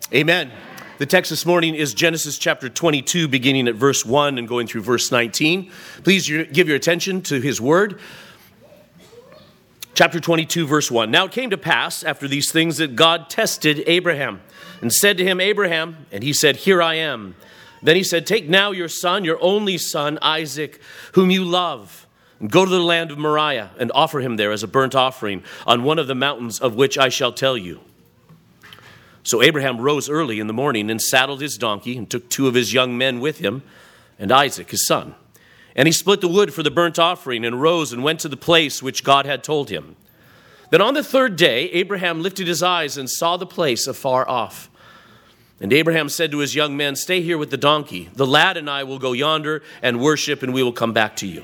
Amen. The text this morning is Genesis chapter 22, beginning at verse 1 and going through verse 19. Please give your attention to his word. Chapter 22, verse 1. Now it came to pass after these things that God tested Abraham and said to him, Abraham, and he said, Here I am. Then he said, Take now your son, your only son, Isaac, whom you love, and go to the land of Moriah and offer him there as a burnt offering on one of the mountains of which I shall tell you. So Abraham rose early in the morning and saddled his donkey and took 2 of his young men with him and Isaac his son. And he split the wood for the burnt offering and rose and went to the place which God had told him. Then on the 3rd day, Abraham lifted his eyes and saw the place afar off. And Abraham said to his young men, Stay here with the donkey. The lad and I will go yonder and worship, and we will come back to you.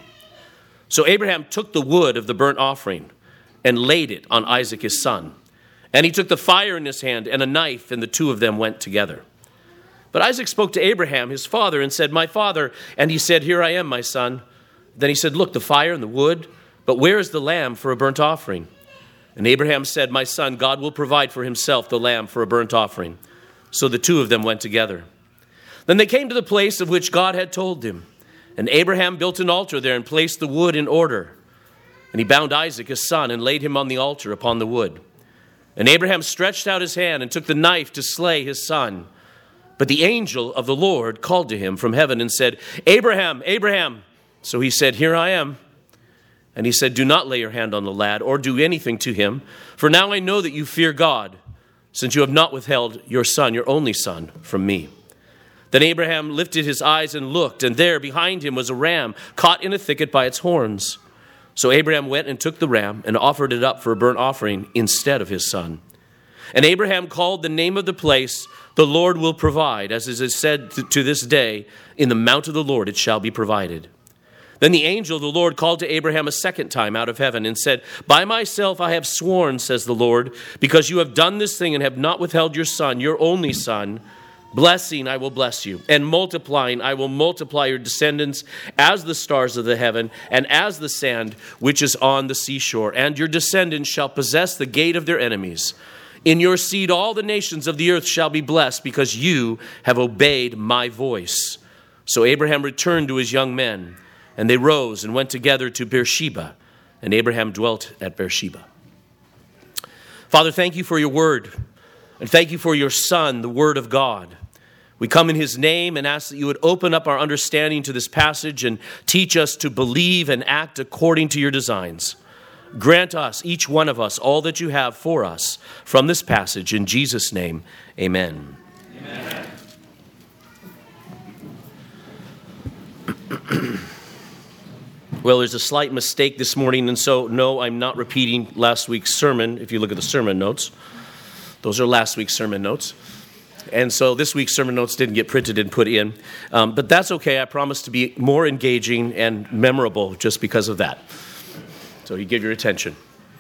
So Abraham took the wood of the burnt offering and laid it on Isaac his son. And he took the fire in his hand and a knife, and the 2 of them went together. But Isaac spoke to Abraham, his father, and said, My father. And he said, Here I am, my son. Then he said, Look, the fire and the wood, but where is the lamb for a burnt offering? And Abraham said, My son, God will provide for himself the lamb for a burnt offering. So the 2 of them went together. Then they came to the place of which God had told him. And Abraham built an altar there and placed the wood in order. And he bound Isaac his son and laid him on the altar upon the wood. And Abraham stretched out his hand and took the knife to slay his son. But the angel of the Lord called to him from heaven and said, Abraham, Abraham. So he said, Here I am. And he said, Do not lay your hand on the lad or do anything to him. For now I know that you fear God, since you have not withheld your son, your only son, from me. Then Abraham lifted his eyes and looked, and there behind him was a ram caught in a thicket by its horns. So Abraham went and took the ram and offered it up for a burnt offering instead of his son. And Abraham called the name of the place, The Lord will provide, as it is said to this day, In the mount of the Lord it shall be provided. Then the angel of the Lord called to Abraham a second time out of heaven and said, By myself I have sworn, says the Lord, because you have done this thing and have not withheld your son, your only son. Blessing I will bless you, and multiplying I will multiply your descendants as the stars of the heaven and as the sand which is on the seashore. And your descendants shall possess the gate of their enemies. In your seed all the nations of the earth shall be blessed, because you have obeyed my voice. So Abraham returned to his young men, and they rose and went together to Beersheba, and Abraham dwelt at Beersheba. Father, thank you for your word, and thank you for your Son, the Word of God. We come in his name and ask that you would open up our understanding to this passage and teach us to believe and act according to your designs. Grant us, each one of us, all that you have for us from this passage. In Jesus' name, amen. Amen. Well, there's a slight mistake this morning, and so, no, I'm not repeating last week's sermon. If you look at the sermon notes, those are last week's sermon notes. And so this week's sermon notes didn't get printed and put in. But that's okay. I promise to be more engaging and memorable just because of that. So you give your attention.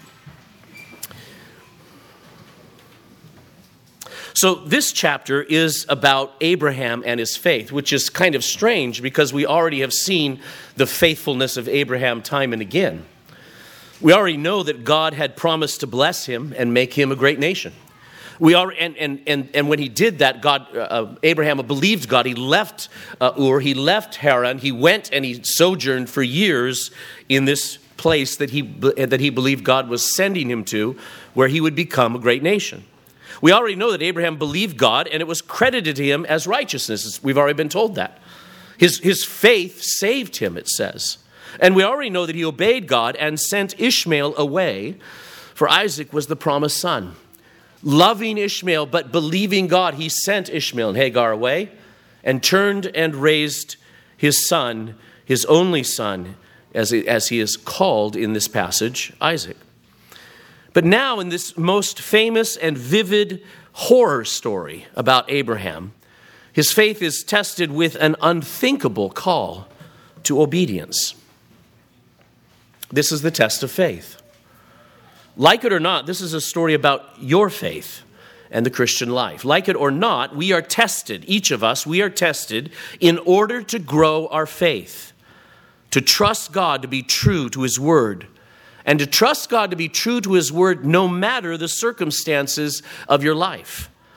So this chapter is about Abraham and his faith, which is kind of strange because we already have seen the faithfulness of Abraham time and again. We already know that God had promised to bless him and make him a great nation. And when he did that, Abraham believed God. He left Ur, he left Haran, he went and he sojourned for years in this place that he believed God was sending him to, where he would become a great nation. We already know that Abraham believed God, and it was credited to him as righteousness. We've already been told that. His faith saved him, it says. And we already know that he obeyed God and sent Ishmael away, for Isaac was the promised son. Loving Ishmael, but believing God, he sent Ishmael and Hagar away and turned and raised his son, his only son, as he is called in this passage, Isaac. But now in this most famous and vivid horror story about Abraham, his faith is tested with an unthinkable call to obedience. This is the test of faith. Like it or not, this is a story about your faith and the Christian life. Like it or not, we are tested, each of us, we are tested in order to grow our faith, to trust God to be true to his word, and to trust God to be true to his word no matter the circumstances of your life.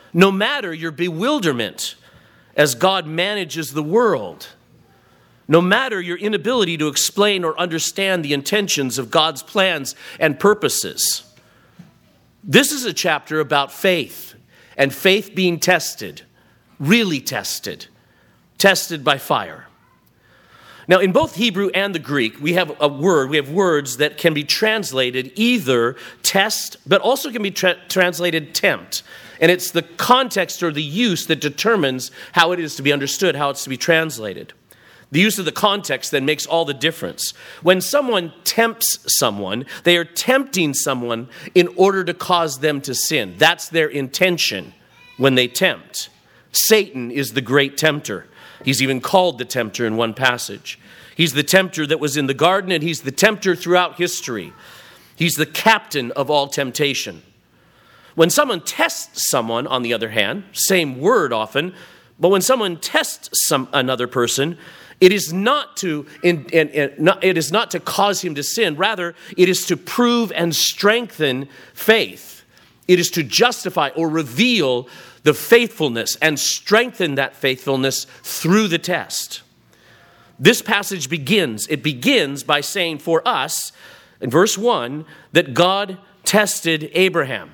no matter your bewilderment as God manages the world, no matter your inability to explain or understand the intentions of God's plans and purposes. This is a chapter about faith, and faith being tested, really tested by fire. Now, in both Hebrew and the Greek, we have words that can be translated either test, but also can be translated tempt. And it's the context or the use that determines how it is to be understood, how it's to be translated. The use of the context then makes all the difference. When someone tempts someone, they are tempting someone in order to cause them to sin. That's their intention when they tempt. Satan is the great tempter. He's even called the tempter in one passage. He's the tempter that was in the garden, and he's the tempter throughout history. He's the captain of all temptation. When someone tests someone, on the other hand, same word often, but when someone tests another person, it is not to cause him to sin. Rather, it is to prove and strengthen faith. It is to justify or reveal the faithfulness and strengthen that faithfulness through the test. This passage begins by saying for us, in verse 1, that God tested Abraham.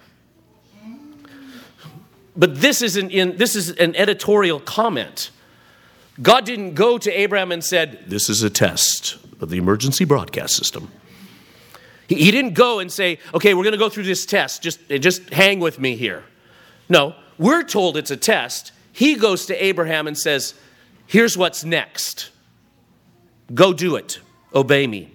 But this is an editorial comment. God didn't go to Abraham and said, this is a test of the emergency broadcast system. He didn't go and say, okay, we're going to go through this test. Just hang with me here. No, we're told it's a test. He goes to Abraham and says, here's what's next. Go do it. Obey me.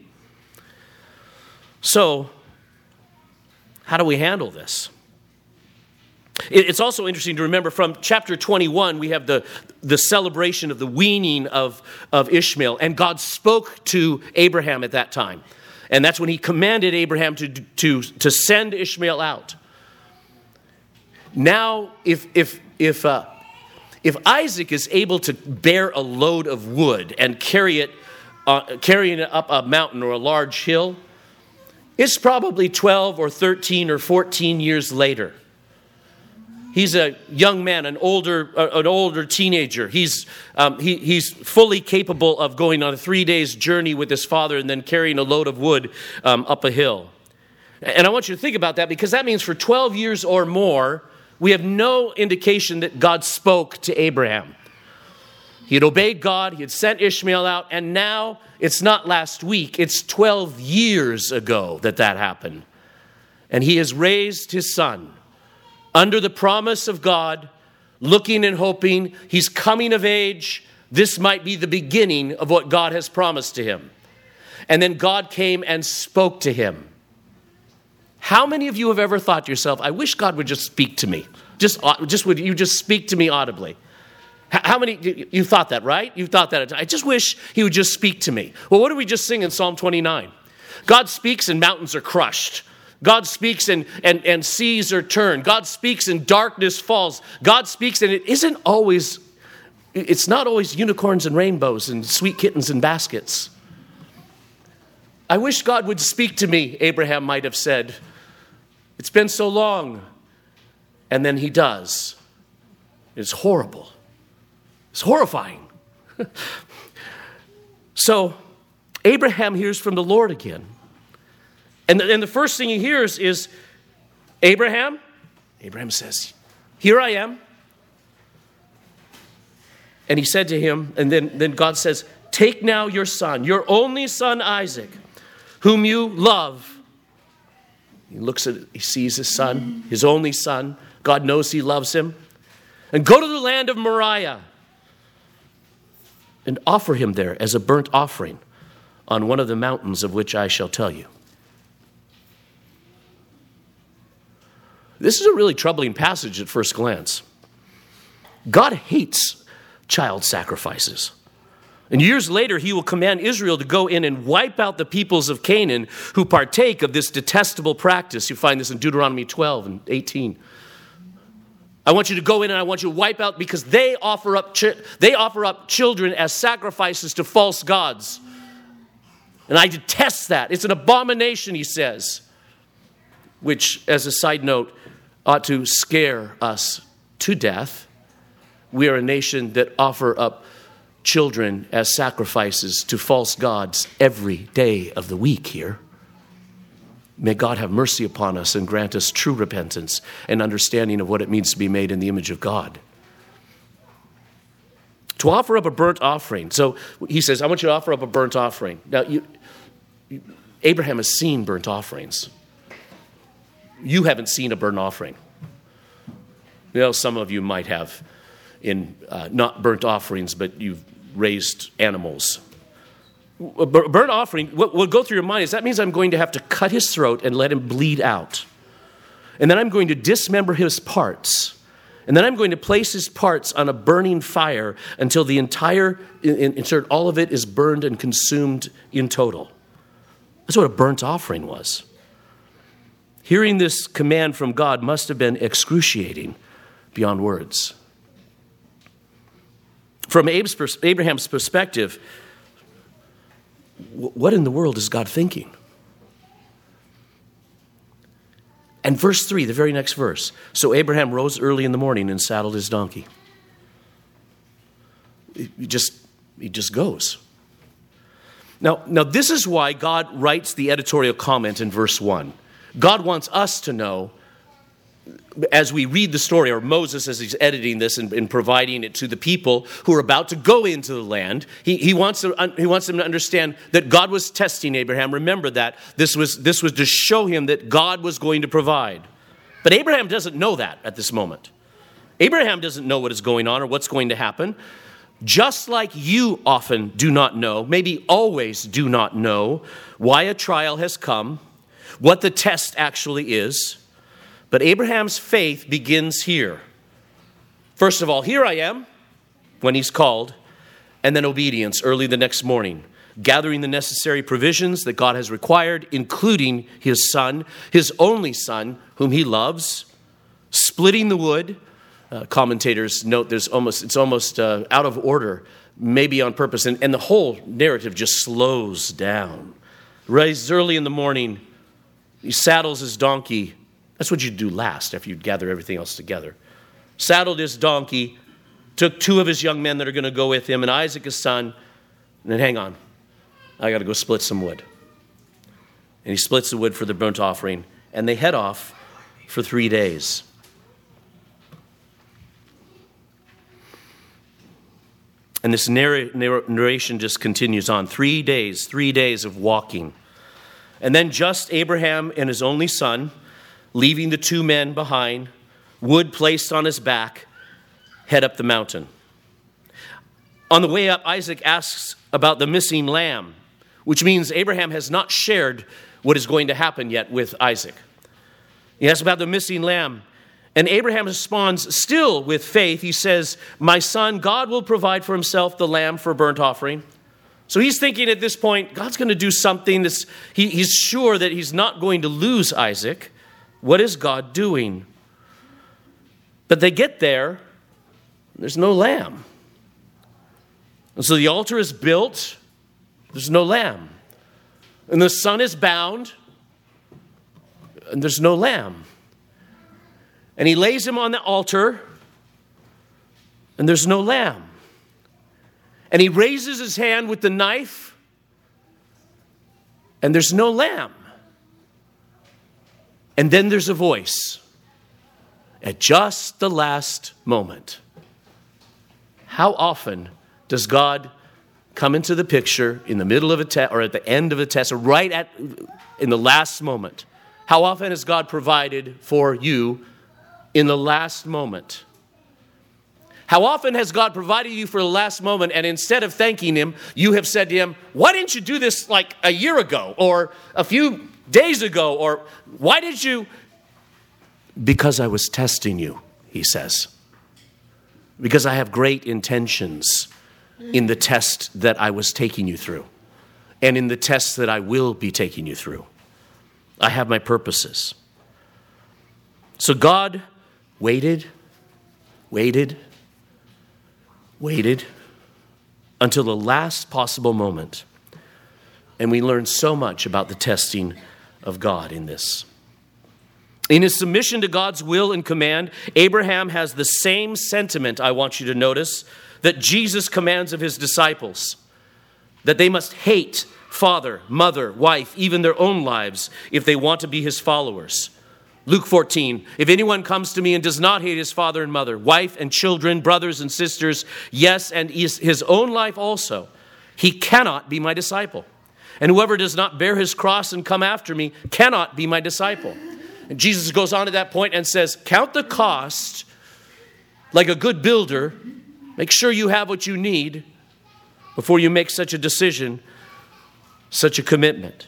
So, how do we handle this? It's also interesting to remember from chapter 21, we have the celebration of the weaning of Ishmael. And God spoke to Abraham at that time. And that's when he commanded Abraham to send Ishmael out. Now, if Isaac is able to bear a load of wood and carrying it up a mountain or a large hill, it's probably 12 or 13 or 14 years later. He's a young man, an older teenager. He's fully capable of going on a 3 days journey with his father and then carrying a load of wood up a hill. And I want you to think about that, because that means for 12 years or more, we have no indication that God spoke to Abraham. He had obeyed God, he had sent Ishmael out, and now it's not last week, it's 12 years ago that happened. And he has raised his son under the promise of God, looking and hoping he's coming of age. This might be the beginning of what God has promised to him. And then God came and spoke to him. How many of you have ever thought to yourself, I wish God would just speak to me? Would you just speak to me audibly? How many, you thought that, right? You thought that. I just wish he would just speak to me. Well, what did we just sing in Psalm 29? God speaks and mountains are crushed. God speaks and seas are turned. God speaks and darkness falls. God speaks and it's not always unicorns and rainbows and sweet kittens in baskets. I wish God would speak to me, Abraham might have said. It's been so long. And then he does. It's horrible. It's horrifying. So Abraham hears from the Lord again. And the first thing he hears is, Abraham? Abraham says, here I am. And he said to him, and then God says, take now your son, your only son Isaac, whom you love. He looks at it, he sees his son, his only son. God knows he loves him. And go to the land of Moriah and offer him there as a burnt offering on one of the mountains of which I shall tell you. This is a really troubling passage at first glance. God hates child sacrifices. And years later, he will command Israel to go in and wipe out the peoples of Canaan who partake of this detestable practice. You find this in Deuteronomy 12 and 18. I want you to go in and I want you to wipe out, because they offer up children as sacrifices to false gods. And I detest that. It's an abomination, he says. Which, as a side note, ought to scare us to death. We are a nation that offer up children as sacrifices to false gods every day of the week here. May God have mercy upon us and grant us true repentance and understanding of what it means to be made in the image of God. To offer up a burnt offering. So he says, I want you to offer up a burnt offering. Now, Abraham has seen burnt offerings. You haven't seen a burnt offering. Some of you might have in not burnt offerings, but you've raised animals. A burnt offering, what will go through your mind is that means I'm going to have to cut his throat and let him bleed out. And then I'm going to dismember his parts. And then I'm going to place his parts on a burning fire until the all of it is burned and consumed in total. That's what a burnt offering was. Hearing this command from God must have been excruciating beyond words. From Abraham's perspective, what in the world is God thinking? And verse 3, the very next verse. So Abraham rose early in the morning and saddled his donkey. He just goes. Now this is why God writes the editorial comment in verse 1. God wants us to know, as we read the story, or Moses as he's editing this and providing it to the people who are about to go into the land, he wants them to understand that God was testing Abraham. Remember that. This was to show him that God was going to provide. But Abraham doesn't know that at this moment. Abraham doesn't know what is going on or what's going to happen. Just like you often do not know, maybe always do not know, why a trial has come, what the test actually is. But Abraham's faith begins here. First of all, here I am, when he's called, and then obedience early the next morning, gathering the necessary provisions that God has required, including his son, his only son, whom he loves, splitting the wood. Commentators note it's almost out of order, maybe on purpose, and the whole narrative just slows down. Rises early in the morning, he saddles his donkey. That's what you do last after you gather everything else together. Saddled his donkey, took 2 of his young men that are going to go with him, and Isaac his son, and then hang on, I got to go split some wood. And he splits the wood for the burnt offering, and they head off for 3 days. And this narration just continues on. 3 days of walking. And then just Abraham and his only son, leaving the 2 men behind, wood placed on his back, head up the mountain. On the way up, Isaac asks about the missing lamb, which means Abraham has not shared what is going to happen yet with Isaac. He asks about the missing lamb. And Abraham responds still with faith. He says, my son, God will provide for himself the lamb for a burnt offering. So he's thinking at this point, God's going to do something. He's sure that he's not going to lose Isaac. What is God doing? But they get there, there's no lamb. And so the altar is built, there's no lamb. And the son is bound, and there's no lamb. And he lays him on the altar, and there's no lamb. And he raises his hand with the knife, and there's no lamb. And then there's a voice at just the last moment. How often does God come into the picture in the middle of a test, or at the end of a test, or in the last moment? How often has God provided for you in the last moment? How often has God provided you for the last moment, and instead of thanking him, you have said to him, why didn't you do this like a year ago or a few days ago? Or why did you? Because I was testing you, he says. Because I have great intentions in the test that I was taking you through, and in the test that I will be taking you through. I have my purposes. So God waited until the last possible moment. And we learn so much about the testing of God in this. In his submission to God's will and command, Abraham has the same sentiment, I want you to notice, that Jesus commands of his disciples, that they must hate father, mother, wife, even their own lives, if they want to be his followers. Luke 14, if anyone comes to me and does not hate his father and mother, wife and children, brothers and sisters, yes, and his own life also, he cannot be my disciple. And whoever does not bear his cross and come after me cannot be my disciple. And Jesus goes on at that point and says, count the cost like a good builder. Make sure you have what you need before you make such a decision, such a commitment.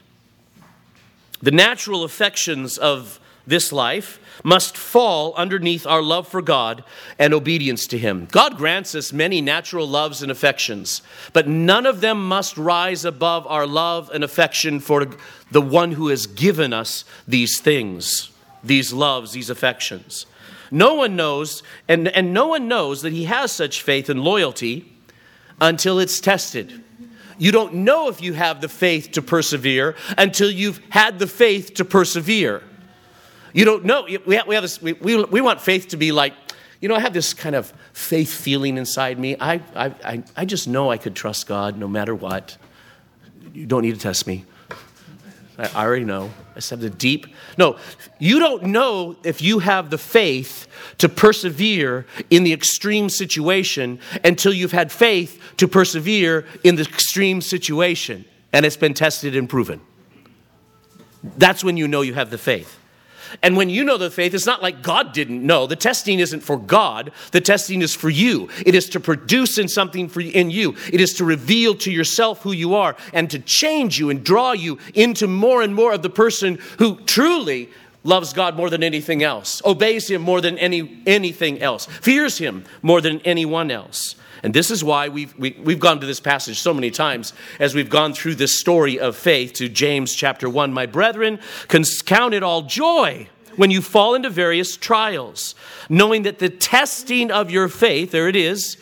The natural affections of this life must fall underneath our love for God and obedience to him. God grants us many natural loves and affections, but none of them must rise above our love and affection for the one who has given us these things, these loves, these affections. No one knows, and no one knows that he has such faith and loyalty until it's tested. You don't know if you have the faith to persevere until you've had the faith to persevere. You don't know. We have this. We want faith to be like, I have this kind of faith feeling inside me. I just know I could trust God no matter what. You don't need to test me. I already know. I just have the deep. No, you don't know if you have the faith to persevere in the extreme situation until you've had faith to persevere in the extreme situation and it's been tested and proven. That's when you know you have the faith. And when you know the faith, it's not like God didn't know. The testing isn't for God. The testing is for you. It is to produce something in you. It is to reveal to yourself who you are and to change you and draw you into more and more of the person who truly loves God more than anything else, obeys him more than anything else, fears him more than anyone else. And this is why we've gone to this passage so many times as we've gone through this story of faith to James chapter 1. My brethren, count it all joy when you fall into various trials, knowing that the testing of your faith, there it is,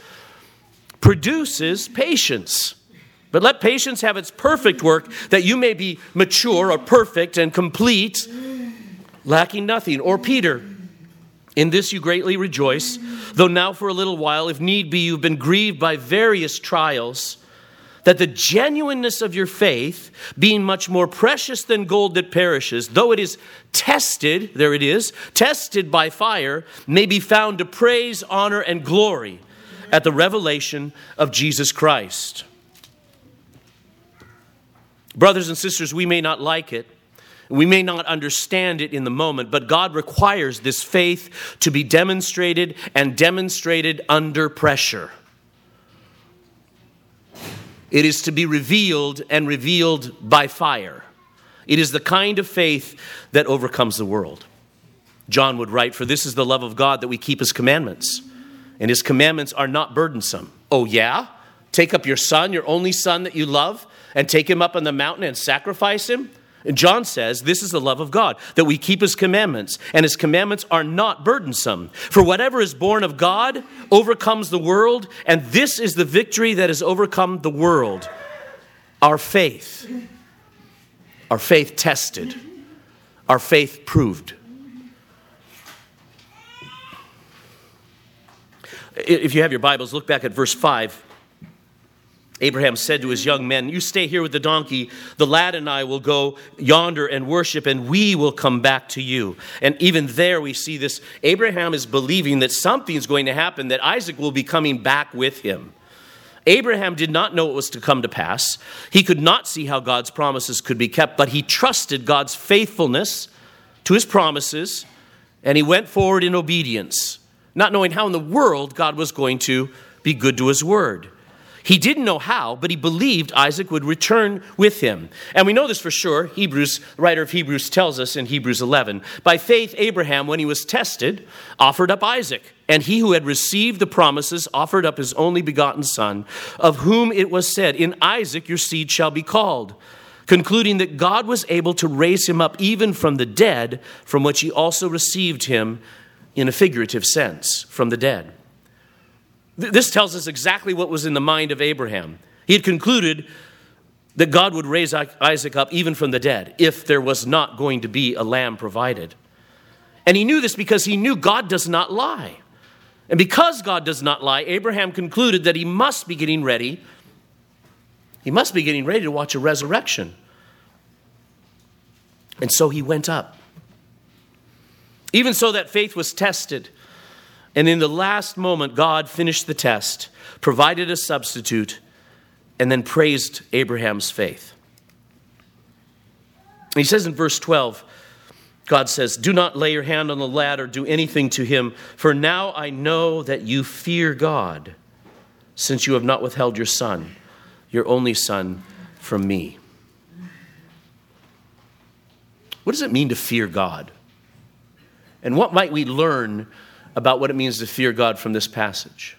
produces patience. But let patience have its perfect work, that you may be mature or perfect and complete, lacking nothing. Or Peter, in this you greatly rejoice, though now for a little while, if need be, you've been grieved by various trials, that the genuineness of your faith, being much more precious than gold that perishes, though it is tested, there it is, tested by fire, may be found to praise, honor, and glory at the revelation of Jesus Christ. Brothers and sisters, we may not like it. We may not understand it in the moment, but God requires this faith to be demonstrated and demonstrated under pressure. It is to be revealed and revealed by fire. It is the kind of faith that overcomes the world. John would write, for this is the love of God, that we keep his commandments. And his commandments are not burdensome. Oh yeah? Take up your son, your only son that you love, and take him up on the mountain and sacrifice him? And John says, this is the love of God, that we keep his commandments, and his commandments are not burdensome. For whatever is born of God overcomes the world, and this is the victory that has overcome the world, our faith. Our faith tested, our faith proved. If you have your Bibles, look back at verse 5. Abraham said to his young men, you stay here with the donkey. The lad and I will go yonder and worship, and we will come back to you. And even there we see this. Abraham is believing that something's going to happen, that Isaac will be coming back with him. Abraham did not know what was to come to pass. He could not see how God's promises could be kept, but he trusted God's faithfulness to his promises, and he went forward in obedience, not knowing how in the world God was going to be good to his word. He didn't know how, but he believed Isaac would return with him. And we know this for sure. The writer of Hebrews tells us in Hebrews 11, by faith Abraham, when he was tested, offered up Isaac. And he who had received the promises offered up his only begotten son, of whom it was said, in Isaac your seed shall be called, concluding that God was able to raise him up even from the dead, from which he also received him in a figurative sense, from the dead. This tells us exactly what was in the mind of Abraham. He had concluded that God would raise Isaac up even from the dead if there was not going to be a lamb provided. And he knew this because he knew God does not lie. And because God does not lie, Abraham concluded that he must be getting ready. He must be getting ready to watch a resurrection. And so he went up. Even so, that faith was tested. And in the last moment, God finished the test, provided a substitute, and then praised Abraham's faith. He says in verse 12, God says, "Do not lay your hand on the lad or do anything to him, for now I know that you fear God, since you have not withheld your son, your only son, from me." What does it mean to fear God? And what might we learn about what it means to fear God from this passage?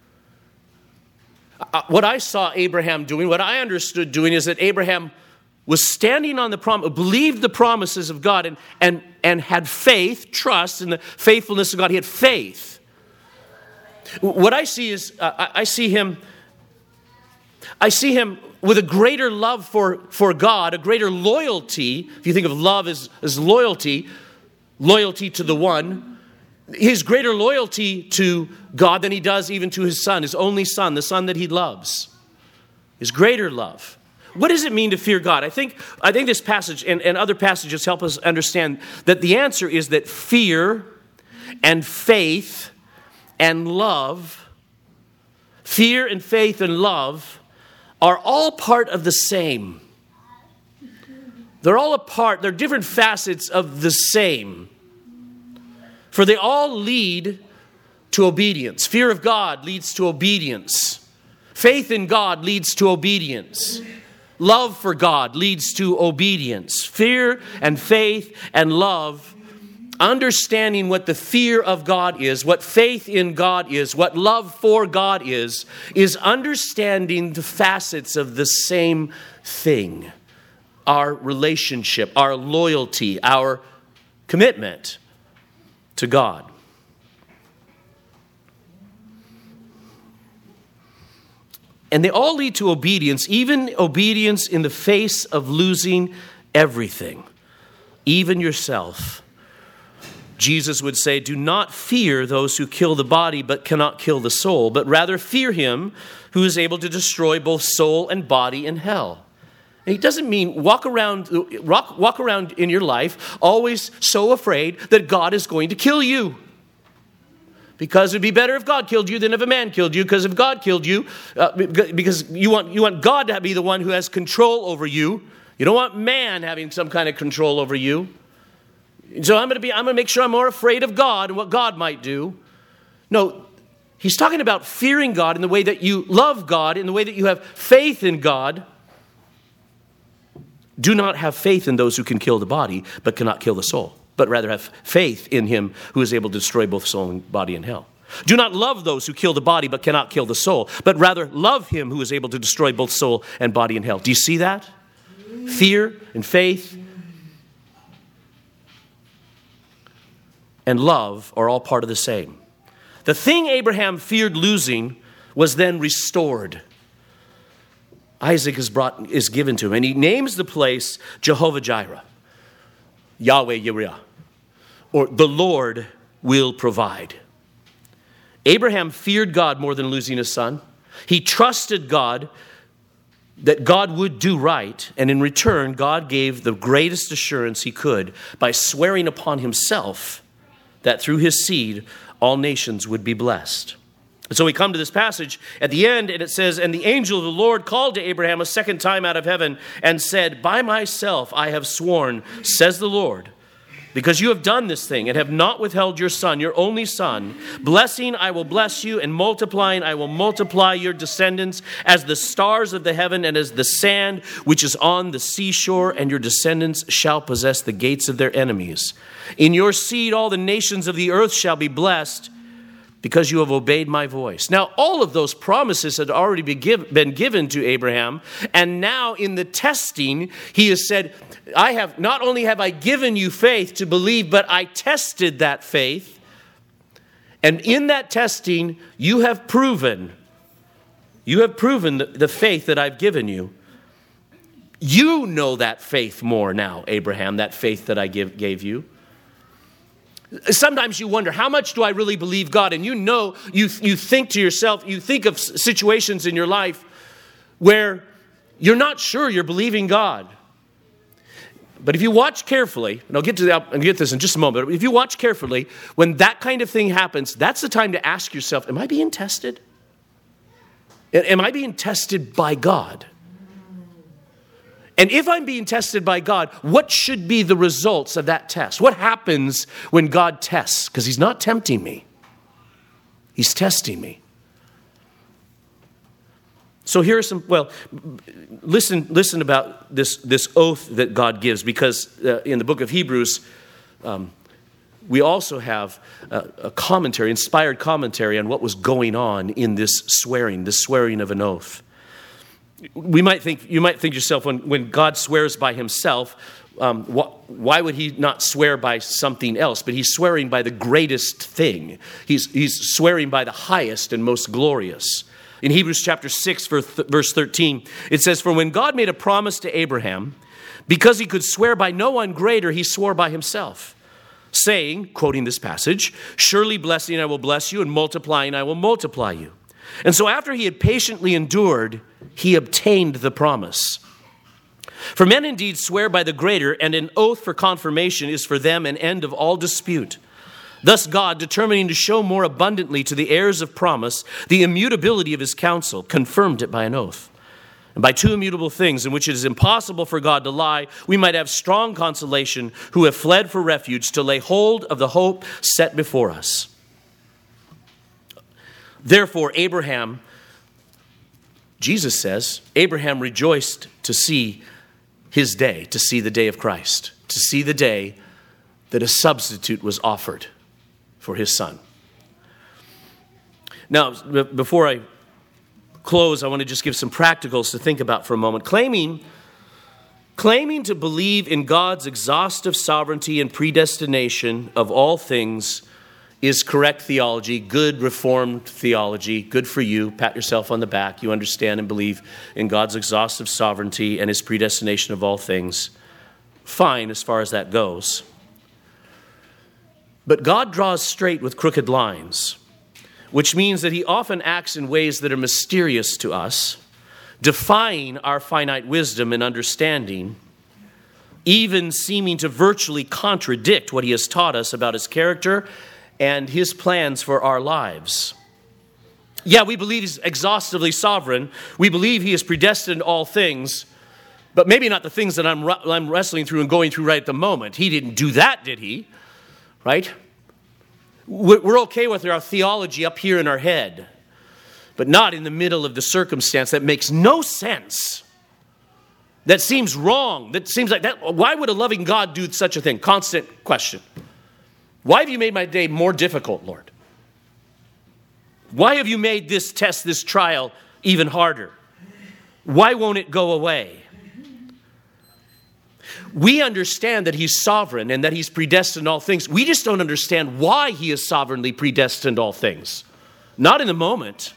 What I saw Abraham doing, what I understood doing, is that Abraham was standing on the promise, believed the promises of God, and had faith, trust in the faithfulness of God. He had faith. What I see is, I see him with a greater love for God, a greater loyalty. If you think of love as loyalty to the one, his greater loyalty to God than he does even to his son, his only son, the son that he loves. His greater love. What does it mean to fear God? I think this passage and other passages help us understand that the answer is that fear and faith and love, fear and faith and love are all part of the same. They're all a part, they're different facets of the same. For they all lead to obedience. Fear of God leads to obedience. Faith in God leads to obedience. Love for God leads to obedience. Fear and faith and love, understanding what the fear of God is, what faith in God is, what love for God is understanding the facets of the same thing. Our relationship, our loyalty, our commitment to God. And they all lead to obedience, even obedience in the face of losing everything, even yourself. Jesus would say, "Do not fear those who kill the body but cannot kill the soul, but rather fear him who is able to destroy both soul and body in hell." And he doesn't mean walk around in your life always so afraid that God is going to kill you. Because it'd be better if God killed you than if a man killed you. Because if God killed you, because you want God to be the one who has control over you. You don't want man having some kind of control over you. So I'm going to make sure I'm more afraid of God and what God might do. No, he's talking about fearing God in the way that you love God, in the way that you have faith in God. Do not have faith in those who can kill the body, but cannot kill the soul. But rather have faith in him who is able to destroy both soul and body in hell. Do not love those who kill the body but cannot kill the soul, but rather love him who is able to destroy both soul and body in hell. Do you see that? Fear and faith and love are all part of the same. The thing Abraham feared losing was then restored. Isaac is given to him, and he names the place Jehovah Jireh, Yahweh Yireh, or the Lord will provide. Abraham feared God more than losing his son. He trusted God that God would do right, and in return, God gave the greatest assurance he could by swearing upon himself that through his seed, all nations would be blessed. And so we come to this passage at the end, and it says, "And the angel of the Lord called to Abraham a second time out of heaven and said, 'By myself I have sworn, says the Lord, because you have done this thing and have not withheld your son, your only son. Blessing I will bless you, and multiplying I will multiply your descendants as the stars of the heaven and as the sand which is on the seashore, and your descendants shall possess the gates of their enemies. In your seed all the nations of the earth shall be blessed, because you have obeyed my voice.'" Now, all of those promises had already been given to Abraham. And now in the testing, he has said, not only have I given you faith to believe, but I tested that faith. And in that testing, you have proven the faith that I've given you. You know that faith more now, Abraham, that faith that I gave you. Sometimes you wonder, how much do I really believe God? And you think to yourself, you think of situations in your life where you're not sure you're believing God. But if you watch carefully, and I'll get this in just a moment, but if you watch carefully, when that kind of thing happens, that's the time to ask yourself, am I being tested? Am I being tested by God? And if I'm being tested by God, what should be the results of that test? What happens when God tests? Because he's not tempting me. He's testing me. So here are some, listen about this oath that God gives, because in the book of Hebrews, we also have a commentary, inspired commentary on what was going on in this swearing of an oath. You might think yourself, when God swears by himself, why would he not swear by something else? But he's swearing by the greatest thing. He's swearing by the highest and most glorious. In Hebrews chapter 6, verse 13, it says, "For when God made a promise to Abraham, because he could swear by no one greater, he swore by himself, saying," quoting this passage, "Surely blessing I will bless you, and multiplying I will multiply you." And so after he had patiently endured, he obtained the promise. For men indeed swear by the greater, and an oath for confirmation is for them an end of all dispute. Thus God, determining to show more abundantly to the heirs of promise the immutability of his counsel, confirmed it by an oath. And by two immutable things in which it is impossible for God to lie, we might have strong consolation who have fled for refuge to lay hold of the hope set before us. Therefore, Jesus says, Abraham rejoiced to see his day, to see the day of Christ, to see the day that a substitute was offered for his son. Now, before I close, I want to just give some practicals to think about for a moment. Claiming to believe in God's exhaustive sovereignty and predestination of all things is correct theology, good Reformed theology, good for you. Pat yourself on the back. You understand and believe in God's exhaustive sovereignty and his predestination of all things. Fine as far as that goes. But God draws straight with crooked lines, which means that he often acts in ways that are mysterious to us, defying our finite wisdom and understanding, even seeming to virtually contradict what he has taught us about his character and his plans for our lives. Yeah, we believe he's exhaustively sovereign. We believe he has predestined all things, but maybe not the things that I'm wrestling through and going through right at the moment. He didn't do that, did he? Right? We're okay with our theology up here in our head, but not in the middle of the circumstance that makes no sense. That seems wrong. That seems like that. Why would a loving God do such a thing? Constant question. Why have you made my day more difficult, Lord? Why have you made this test, this trial, even harder? Why won't it go away? We understand that he's sovereign and that he's predestined all things. We just don't understand why he has sovereignly predestined all things. Not in the moment.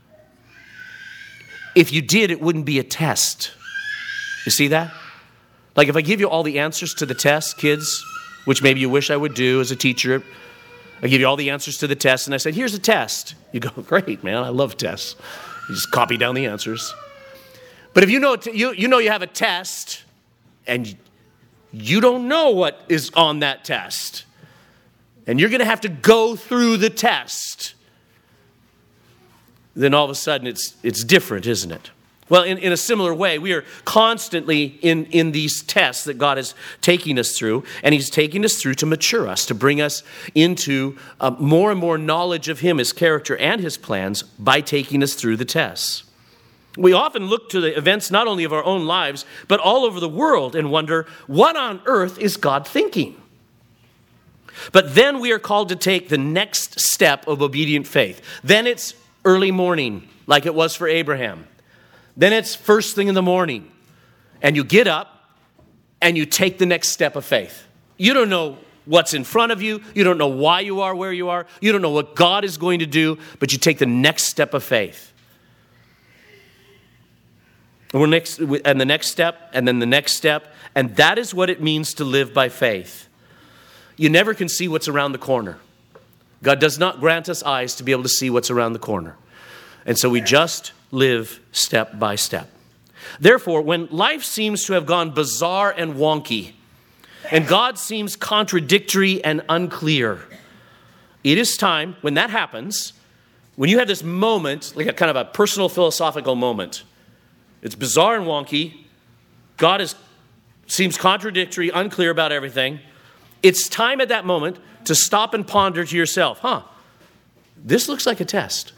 If you did, it wouldn't be a test. You see that? Like if I give you all the answers to the test, kids, which maybe you wish I would do as a teacher, I give you all the answers to the test and I said, here's a test. You go, great, man, I love tests. You just copy down the answers. But if you know you have a test and you don't know what is on that test, and you're going to have to go through the test, then all of a sudden it's different, isn't it? Well, in a similar way, we are constantly in these tests that God is taking us through, and he's taking us through to mature us, to bring us into more and more knowledge of him, his character, and his plans by taking us through the tests. We often look to the events not only of our own lives, but all over the world and wonder, what on earth is God thinking? But then we are called to take the next step of obedient faith. Then it's early morning, like it was for Abraham. Then it's first thing in the morning, and you get up and you take the next step of faith. You don't know what's in front of you. You don't know why you are where you are. You don't know what God is going to do, but you take the next step of faith. And the next step, and then the next step, and that is what it means to live by faith. you never can see what's around the corner. God does not grant us eyes to be able to see what's around the corner. And so we just live step by step. Therefore, when life seems to have gone bizarre and wonky, and God seems contradictory and unclear, it is time, when that happens, when you have this moment, like a kind of a personal philosophical moment, it's bizarre and wonky, God seems contradictory, unclear about everything, it's time at that moment to stop and ponder to yourself, this looks like a test.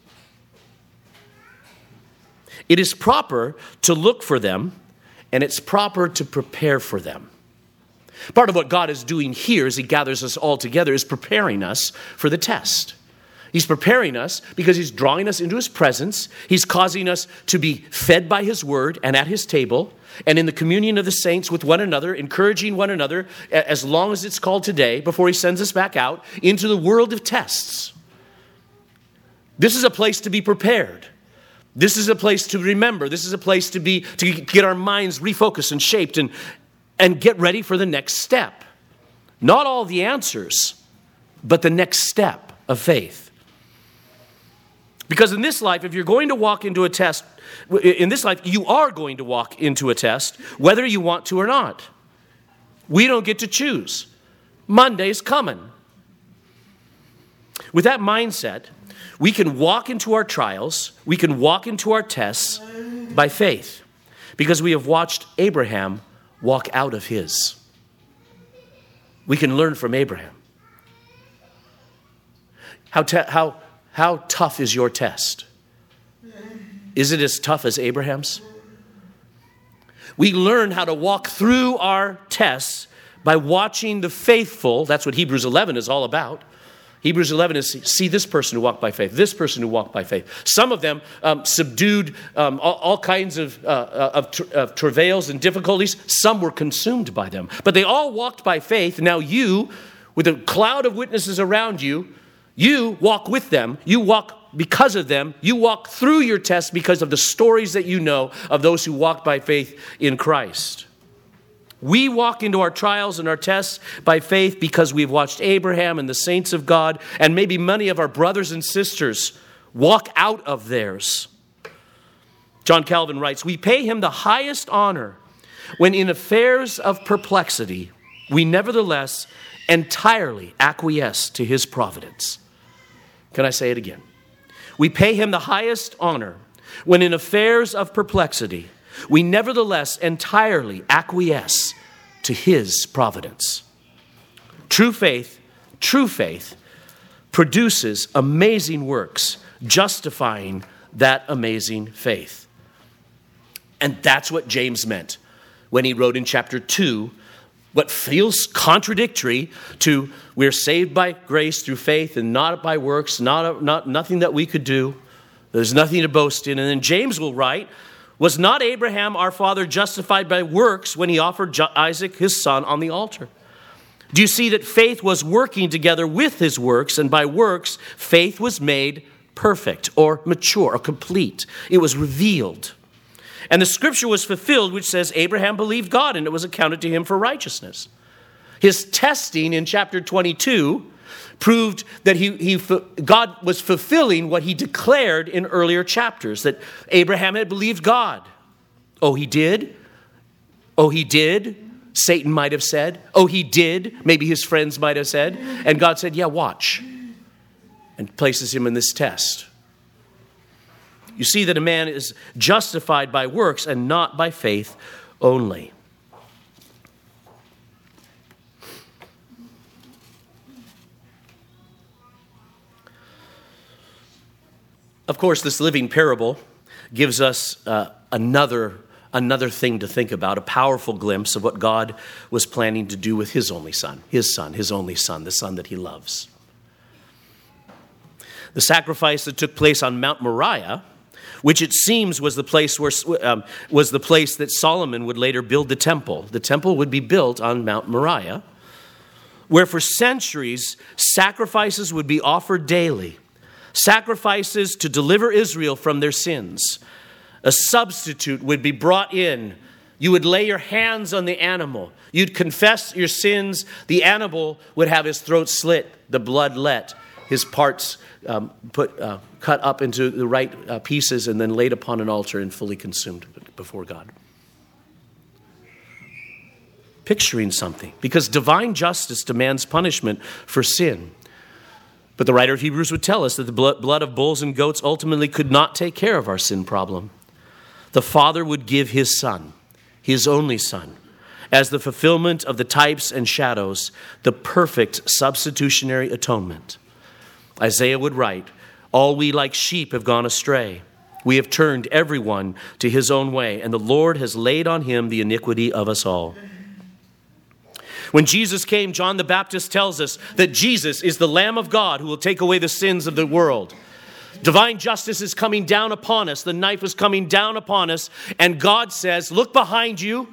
It is proper to look for them, and it's proper to prepare for them. Part of what God is doing here as he gathers us all together is preparing us for the test. He's preparing us because he's drawing us into his presence. He's causing us to be fed by his word and at his table and in the communion of the saints with one another, encouraging one another as long as it's called today before he sends us back out into the world of tests. This is a place to be prepared. This is a place to remember. This is a place to get our minds refocused and shaped and get ready for the next step. Not all the answers, but the next step of faith. Because in this life, if you're going to walk into a test, in this life, you are going to walk into a test, whether you want to or not. We don't get to choose. Monday's coming. With that mindset, we can walk into our trials, we can walk into our tests by faith, because we have watched Abraham walk out of his. We can learn from Abraham. How tough is your test? Is it as tough as Abraham's? We learn how to walk through our tests by watching the faithful. That's what Hebrews 11 is all about. Hebrews 11 is see this person who walked by faith, this person who walked by faith. Some of them subdued all kinds of travails and difficulties. Some were consumed by them. But they all walked by faith. Now you, with a cloud of witnesses around you, you walk with them. You walk because of them. You walk through your test because of the stories that you know of those who walked by faith in Christ. We walk into our trials and our tests by faith because we've watched Abraham and the saints of God and maybe many of our brothers and sisters walk out of theirs. John Calvin writes, "We pay him the highest honor when in affairs of perplexity we nevertheless entirely acquiesce to his providence." Can I say it again? We pay him the highest honor when in affairs of perplexity we nevertheless entirely acquiesce to his providence. True faith produces amazing works, justifying that amazing faith. And that's what James meant when he wrote in chapter 2, what feels contradictory to we're saved by grace through faith and not by works, nothing that we could do. There's nothing to boast in. And then James will write, "Was not Abraham our father justified by works when he offered Isaac his son on the altar?" Do you see that faith was working together with his works, and by works, faith was made perfect or mature or complete. It was revealed. And the scripture was fulfilled, which says Abraham believed God and it was accounted to him for righteousness. His testing in chapter 22 proved that God was fulfilling what he declared in earlier chapters, that Abraham had believed God. Oh, he did? Oh, he did? Satan might have said. Oh, he did? Maybe his friends might have said. And God said, yeah, watch. And places him in this test. You see that a man is justified by works and not by faith only. Of course, this living parable gives us another thing to think about, a powerful glimpse of what God was planning to do with his only son, his only son, the son that he loves. The sacrifice that took place on Mount Moriah, which it seems was the place that Solomon would later build the temple. The temple would be built on Mount Moriah, where for centuries sacrifices would be offered daily. Sacrifices to deliver Israel from their sins. A substitute would be brought in You would lay your hands on the animal. You'd confess your sins. The animal would have his throat slit, the blood let, his parts cut up into the right pieces and then laid upon an altar and fully consumed before God. Picturing something, because divine justice demands punishment for sin. But the writer of Hebrews would tell us that the blood of bulls and goats ultimately could not take care of our sin problem. The Father would give his Son, his only Son, as the fulfillment of the types and shadows, the perfect substitutionary atonement. Isaiah would write, "All we like sheep have gone astray. We have turned everyone to his own way, and the Lord has laid on him the iniquity of us all." When Jesus came, John the Baptist tells us that Jesus is the Lamb of God who will take away the sins of the world. Divine justice is coming down upon us. The knife is coming down upon us. And God says, look behind you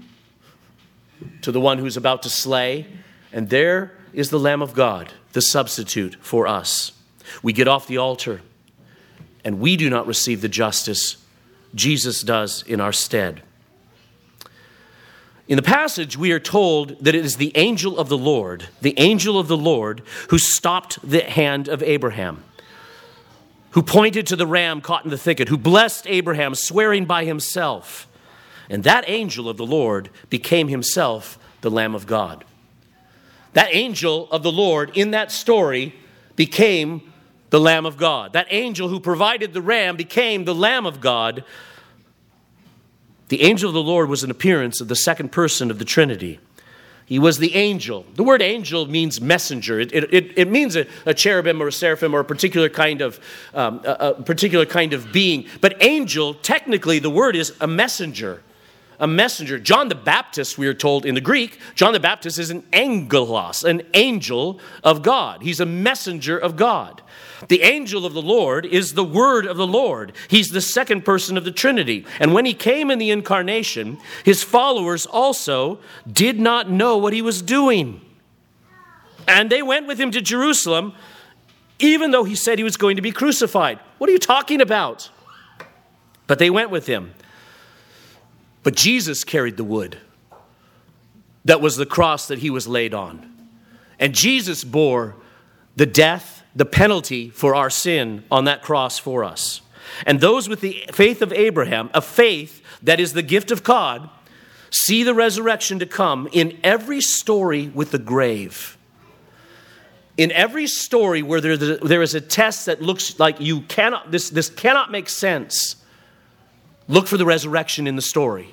to the one who's about to slay. And there is the Lamb of God, the substitute for us. We get off the altar and we do not receive the justice. Jesus does in our stead. In the passage, we are told that it is the angel of the Lord, who stopped the hand of Abraham, who pointed to the ram caught in the thicket, who blessed Abraham, swearing by himself. And that angel of the Lord became himself the Lamb of God. That angel of the Lord in that story became the Lamb of God. That angel who provided the ram became the Lamb of God. The angel of the Lord was an appearance of the second person of the Trinity. He was the angel. The word angel means messenger. It means a cherubim or a seraphim or a particular kind of being. But angel, technically, the word is a messenger. A messenger. John the Baptist, we are told in the Greek, John the Baptist is an angelos, an angel of God. He's a messenger of God. The angel of the Lord is the word of the Lord. He's the second person of the Trinity. And when he came in the incarnation, his followers also did not know what he was doing. And they went with him to Jerusalem, even though he said he was going to be crucified. What are you talking about? But they went with him. But Jesus carried the wood. That was the cross that he was laid on. And Jesus bore the death, the penalty for our sin on that cross for us. And those with the faith of Abraham, a faith that is the gift of God, see the resurrection to come in every story with the grave. In every story where there is a test that looks like this cannot make sense, look for the resurrection in the story.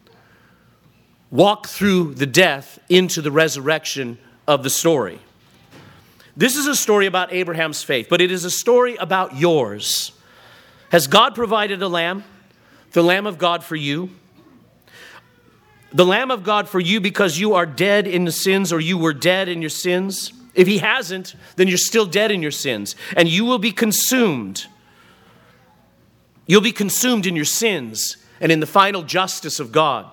Walk through the death into the resurrection of the story. This is a story about Abraham's faith, but it is a story about yours. Has God provided a lamb? The Lamb of God for you? The Lamb of God for you because you are dead in the sins, or you were dead in your sins? If he hasn't, then you're still dead in your sins, and you will be consumed. You'll be consumed in your sins and in the final justice of God,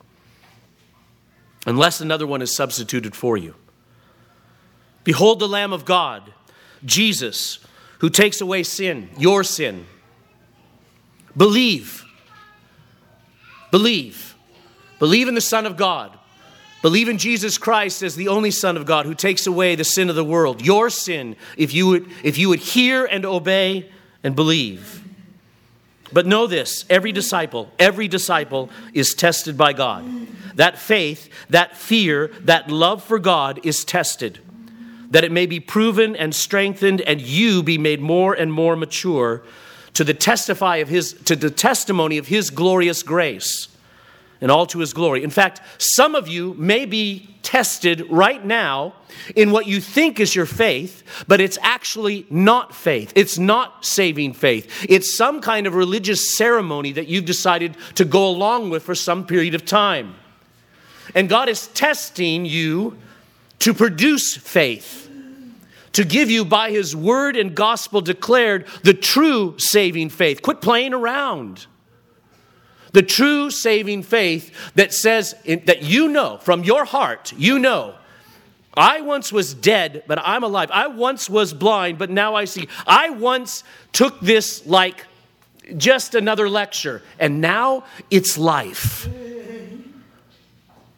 unless another one is substituted for you. Behold the Lamb of God, Jesus, who takes away sin, your sin. Believe. Believe. Believe in the Son of God. Believe in Jesus Christ as the only Son of God who takes away the sin of the world, your sin, if you would hear and obey and believe. But know this, every disciple is tested by God. That faith, that fear, that love for God is tested, that it may be proven and strengthened, and you be made more and more mature to the testimony of his glorious grace, and all to his glory. In fact, some of you may be tested right now in what you think is your faith, but it's actually not faith. It's not saving faith. It's some kind of religious ceremony that you've decided to go along with for some period of time. And God is testing you to produce faith, to give you by his word and gospel declared the true saving faith. Quit playing around. The true saving faith that says, that you know from your heart, you know, I once was dead, but I'm alive. I once was blind, but now I see. I once took this like just another lecture, and now it's life.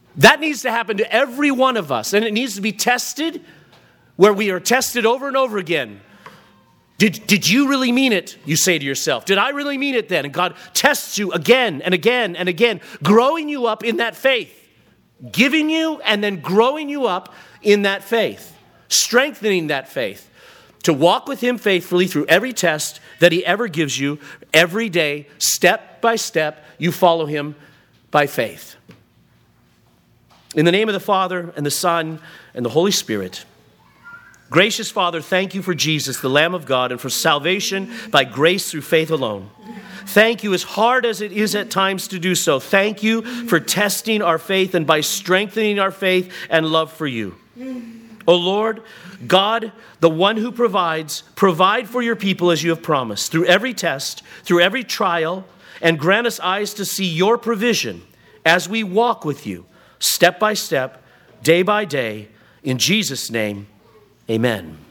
That needs to happen to every one of us. And it needs to be tested where we are tested over and over again. Did you really mean it? You say to yourself. Did I really mean it then? And God tests you again and again and again, growing you up in that faith. Giving you and then growing you up in that faith. Strengthening that faith. To walk with him faithfully through every test that he ever gives you. Every day, step by step, you follow him by faith. In the name of the Father, and the Son, and the Holy Spirit. Gracious Father, thank you for Jesus, the Lamb of God, and for salvation by grace through faith alone. Thank you, as hard as it is at times to do so. Thank you for testing our faith and by strengthening our faith and love for you. O Lord, God, the one who provides, provide for your people as you have promised, through every test, through every trial, and grant us eyes to see your provision as we walk with you, step by step, day by day. In Jesus' name, amen.